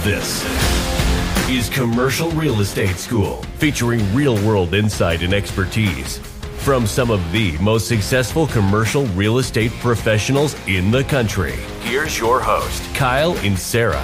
This is Commercial Real Estate School, featuring real-world insight and expertise from some of the most successful commercial real estate professionals in the country. Here's your host, Kyle and Sarah.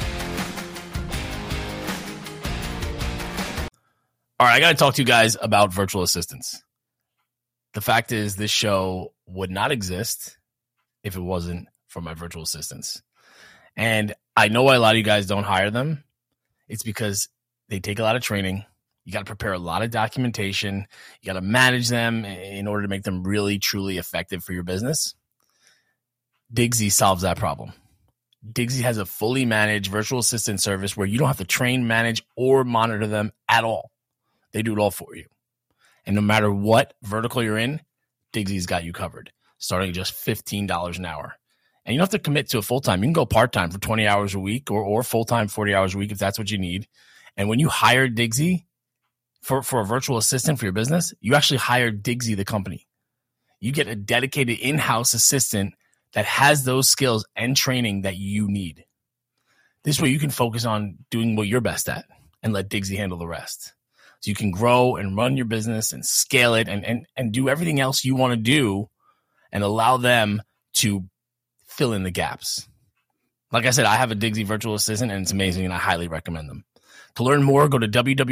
All right, I got to talk to you guys about virtual assistants. The fact is, this show would not exist if it wasn't for my virtual assistants. And I know why a lot of you guys don't hire them. It's because they take a lot of training. You got to prepare a lot of documentation. You got to manage them in order to make them really, truly effective for your business. Digsy solves that problem. Digsy has a fully managed virtual assistant service where you don't have to train, manage, or monitor them at all. They do it all for you. And no matter what vertical you're in, Digsy's got you covered, starting at just $15 an hour. And you don't have to commit to a full-time. You can go part-time for 20 hours a week or full-time 40 hours a week if that's what you need. And when you hire Digsy for a virtual assistant for your business, you actually hire Digsy, the company. You get a dedicated in-house assistant that has those skills and training that you need. This way you can focus on doing what you're best at and let Digsy handle the rest. So you can grow and run your business and scale it and do everything else you want to do and allow them to fill in the gaps. Like I said, I have a Digsy virtual assistant and it's amazing and I highly recommend them. To learn more, go to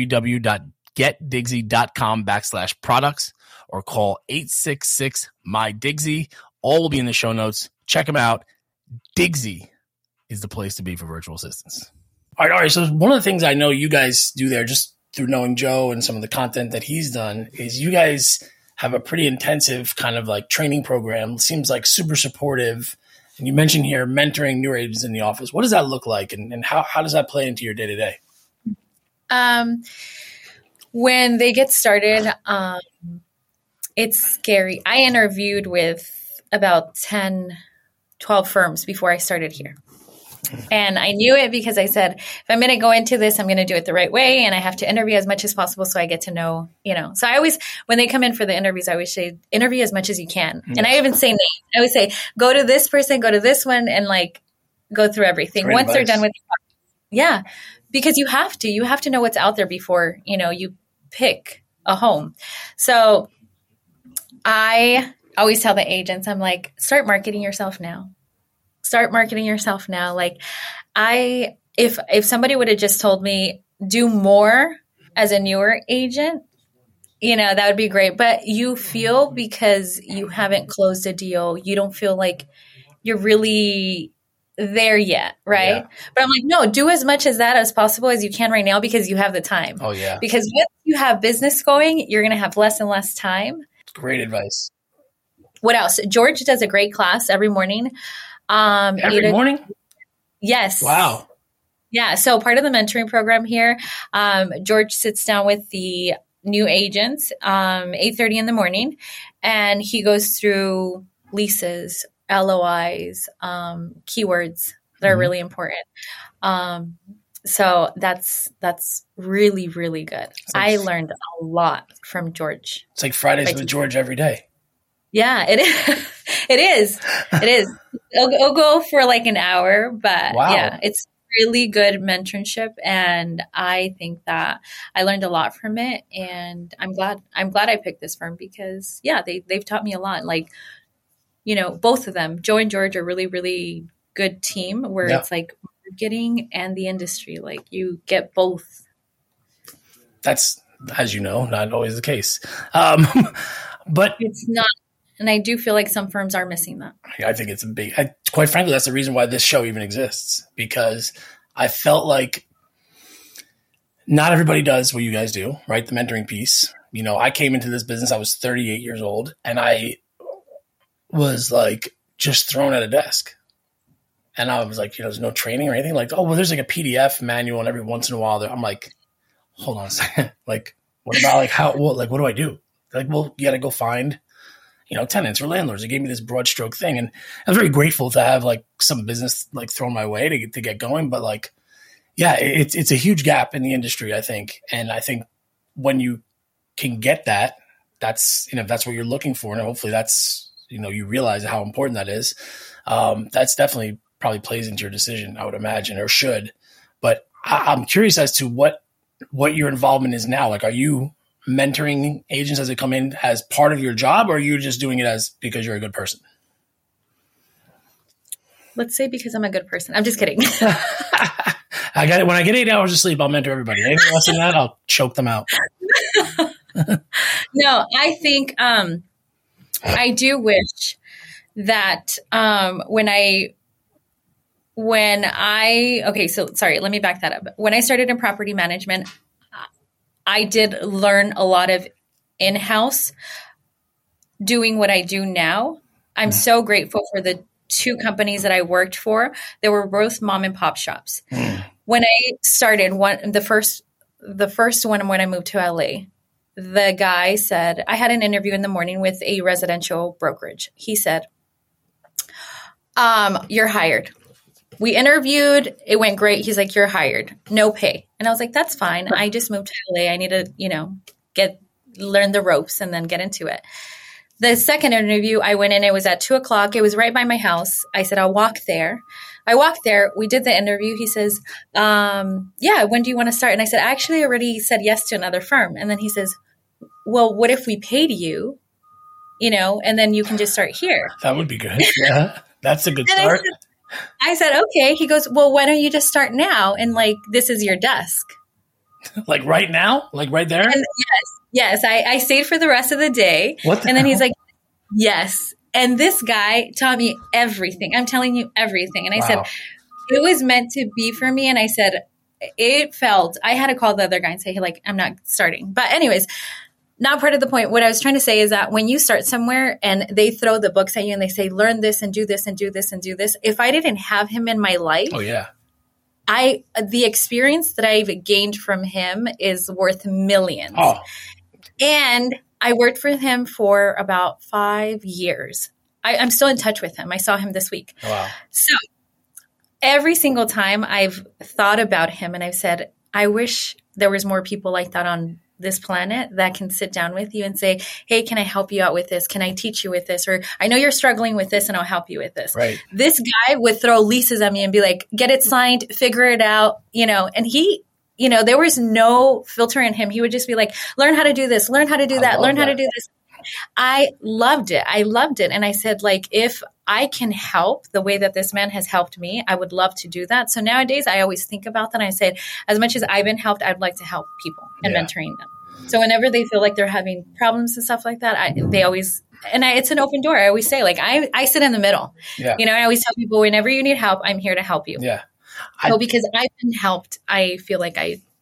www.getdigsy.com/products or call 866-MY-DIGSY. All will be in the show notes. Check them out. Digsy is the place to be for virtual assistants. All right. So one of the things I know you guys do there, just through knowing Joe and some of the content that he's done, is you guys have a pretty intensive kind of like training program. It seems like super supportive. And you mentioned here mentoring new agents in the office. What does that look like? And how does that play into your day-to-day? When they get started, it's scary. I interviewed with about 10, 12 firms before I started here. And I knew it because I said, if I'm going to go into this, I'm going to do it the right way. And I have to interview as much as possible so I get to know, So I always, when they come in for the interviews, I always say, interview as much as you can. Mm-hmm. And I even say names. I always say, go to this person, go to this one, and like go through everything. Great Once advice. They're done with yeah, because you have to know what's out there before, you pick a home. So I always tell the agents, I'm like, start marketing yourself now. Start marketing yourself now. Like if somebody would have just told me do more as a newer agent, that would be great. But you feel because you haven't closed a deal, you don't feel like you're really there yet. Right. Yeah. But I'm like, no, do as much as that as possible as you can right now because you have the time. Oh yeah. Because once you have business going, you're going to have less and less time. Great advice. What else? George does a great class every morning. Every morning? Yes. Wow. Yeah. So part of the mentoring program here, George sits down with the new agents, 8:30 in the morning, and he goes through leases, LOIs, keywords that are really important. So that's really, really good. I learned a lot from George. It's like Fridays with George every day. Yeah, it is. It is. It is. It'll go for like an hour, but yeah, it's really good mentorship. And I think that I learned a lot from it. And I'm glad I picked this firm because they've taught me a lot. Like, both of them, Joe and George, are really, really good team where it's like marketing and the industry. Like you get both. That's, as you know, not always the case. But it's not. And I do feel like some firms are missing that. I think it's quite frankly, that's the reason why this show even exists, because I felt like not everybody does what you guys do, right? The mentoring piece. I came into this business, I was 38 years old, and I was like just thrown at a desk. And I was like, there's no training or anything. Like, oh, well, there's like a PDF manual, and every once in a while I'm like, hold on a second. Like, what about what do I do? They're like, well, you got to go find tenants or landlords. They gave me this broad stroke thing. And I was very grateful to have like some business like thrown my way to get going. But like, yeah, it's a huge gap in the industry, I think. And I think when you can get that, that's what you're looking for. And hopefully that's, you realize how important that is. That's definitely probably plays into your decision, I would imagine, or should. But I'm curious as to what your involvement is now. Like, are you mentoring agents as they come in as part of your job, or are you just doing it as because you're a good person? Let's say because I'm a good person. I'm just kidding. I got it. When I get 8 hours of sleep, I'll mentor everybody. Anything less than that, I'll choke them out. No, I think I do wish that let me back that up. When I started in property management, I did learn a lot of in-house doing what I do now. I'm so grateful for the 2 companies that I worked for. They were both mom and pop shops. When I started the first one when I moved to LA, the guy said, I had an interview in the morning with a residential brokerage. He said, you're hired. We interviewed. It went great. He's like, you're hired. No pay. And I was like, that's fine. I just moved to LA. I need to, learn the ropes and then get into it. The second interview, I went in. It was at 2:00. It was right by my house. I said, I'll walk there. I walked there. We did the interview. He says, yeah, when do you want to start? And I said, I actually already said yes to another firm. And then he says, well, what if we paid you, and then you can just start here? That would be good. Yeah, that's a good start. I said, okay. He goes, well, why don't you just start now? And this is your desk. Like right now? Like right there? And yes. I stayed for the rest of the day. And then he's like, yes. And this guy taught me everything. I'm telling you everything. And I said, it was meant to be for me. And I said, I had to call the other guy and say, hey, I'm not starting. But anyways, not part of the point. What I was trying to say is that when you start somewhere and they throw the books at you and they say, learn this and do this and do this and do this. If I didn't have him in my life. Oh, yeah. The experience that I've gained from him is worth millions. Oh. And I worked for him for about 5 years. I'm still in touch with him. I saw him this week. Wow. So every single time I've thought about him and I've said, I wish there was more people like that on this planet that can sit down with you and say, hey, can I help you out with this? Can I teach you with this? Or I know you're struggling with this and I'll help you with this. Right. This guy would throw leases at me and be like, get it signed, figure it out, and he, there was no filter in him. He would just be like, learn how to do this, learn how to do that, learn how to do this. I loved it. And I said, if I can help the way that this man has helped me, I would love to do that. So nowadays I always think about that. And I said, as much as I've been helped, I'd like to help people and mentoring them. So whenever they feel like they're having problems and stuff like that, it's an open door. I always say, I sit in the middle. Yeah. I always tell people, whenever you need help, I'm here to help you. Yeah. Because I've been helped, I feel like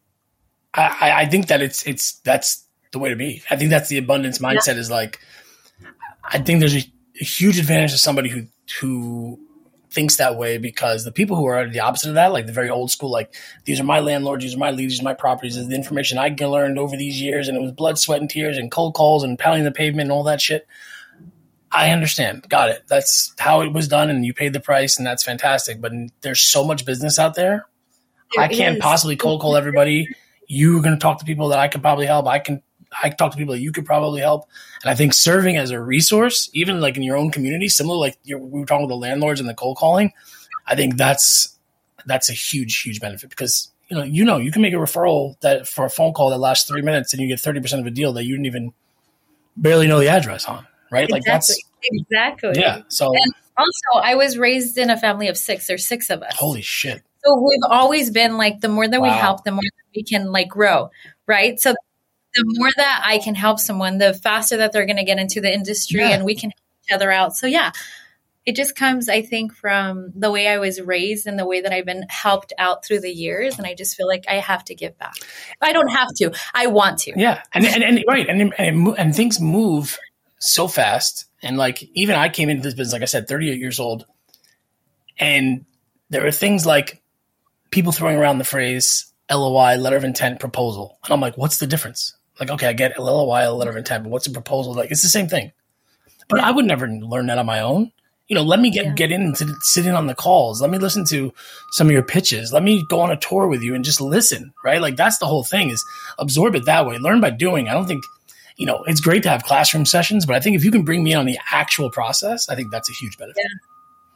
I think that that's the way to be. I think that's the abundance mindset is I think there's a huge advantage to somebody who thinks that way, because the people who are the opposite of that, the very old school, these are my landlords, these are my leads, these are my properties, this is the information I learned over these years, and it was blood, sweat, and tears, and cold calls, and pounding the pavement, and all that shit. I understand. Got it. That's how it was done, and you paid the price, and that's fantastic. But there's so much business out there. I can't possibly cold call everybody. You're going to talk to people that I could probably help. I talk to people that you could probably help. And I think serving as a resource, even in your own community, similar we were talking with the landlords and the cold calling, I think that's a huge, huge benefit, because you can make a referral that for a phone call that lasts 3 minutes and you get 30% of a deal that you didn't even barely know the address on, right? Exactly. Yeah. So, and also I was raised in a family of 6. There's 6 of us. Holy shit. So we've always been the more that we help, the more that we can grow, right? So the more that I can help someone, the faster that they're going to get into the industry, and we can help each other out. So it just comes, I think, from the way I was raised and the way that I've been helped out through the years. And I just feel like I have to give back. I don't have to. I want to. Yeah. And right. And things move so fast. And even I came into this business, like I said, 38 years old. And there are things like people throwing around the phrase LOI, letter of intent, proposal. And I'm like, what's the difference? Okay, I get LOI, letter of intent, but what's a proposal? It's the same thing. But I would never learn that on my own. Let me get in and sit in on the calls. Let me listen to some of your pitches. Let me go on a tour with you and just listen, right? That's the whole thing, is absorb it that way. Learn by doing. I don't think, it's great to have classroom sessions, but I think if you can bring me in on the actual process, I think that's a huge benefit.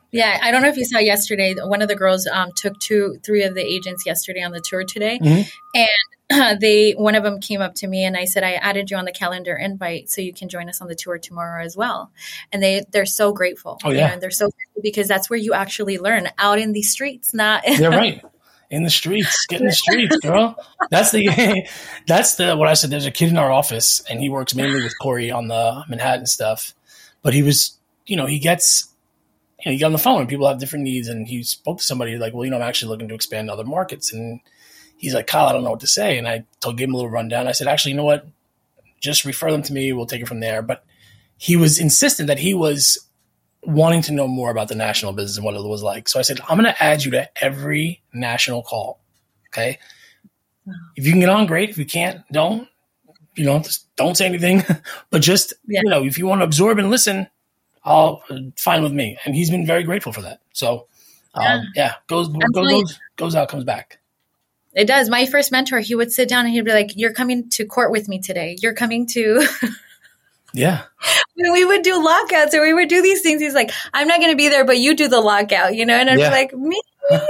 Yeah, I don't know if you saw yesterday. One of the girls took 3 of the agents yesterday on the tour today, and one of them came up to me and I said, I added you on the calendar invite so you can join us on the tour tomorrow as well. And they're so grateful. Oh yeah, they're so grateful because that's where you actually learn, out in the streets, not. You're right. In the streets, get in the streets, girl. That's what I said. There's a kid in our office, and he works mainly with Corey on the Manhattan stuff. But he was, he got on the phone and people have different needs. And he spoke to somebody like, well, I'm actually looking to expand to other markets. And he's like, Kyle, I don't know what to say. And I gave him a little rundown. I said, actually, you know what? Just refer them to me. We'll take it from there. But he was insistent that he was wanting to know more about the national business and what it was like. So I said, I'm going to add you to every national call. Okay. If you can get on, great. If you can't, don't. Just don't say anything. But just, if you want to absorb and listen, fine with me. And he's been very grateful for that. So, goes out, comes back. It does. My first mentor, he would sit down and he'd be like, you're coming to court with me today. You're coming to. Yeah. When we would do lockouts or we would do these things, he's like, I'm not going to be there, but you do the lockout, and I'd be like, me.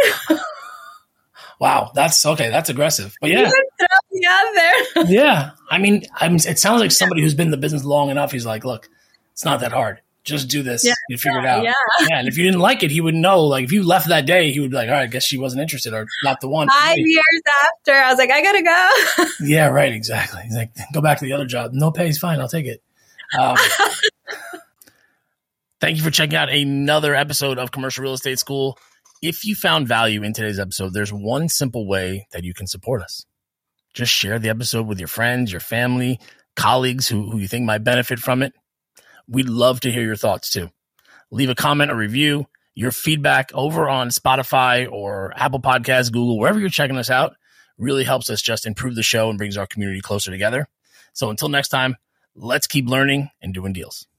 Wow. That's okay. That's aggressive. But yeah. Throw me out there. Yeah. I mean, it sounds like somebody who's been in the business long enough. He's like, look, it's not that hard. Just do this. Yeah. You figure it out. Yeah. And if you didn't like it, he would know. Like if you left that day, he would be like, all right, I guess she wasn't interested or not the one. 5 years after, I was like, I got to go. Yeah, right. Exactly. He's like, go back to the other job. No pay is fine. I'll take it. Thank you for checking out another episode of Commercial Real Estate School. If you found value in today's episode, there's one simple way that you can support us. Just share the episode with your friends, your family, colleagues who you think might benefit from it. We'd love to hear your thoughts too. Leave a comment or review. Your feedback over on Spotify or Apple Podcasts, Google, wherever you're checking us out, really helps us just improve the show and brings our community closer together. So until next time, let's keep learning and doing deals.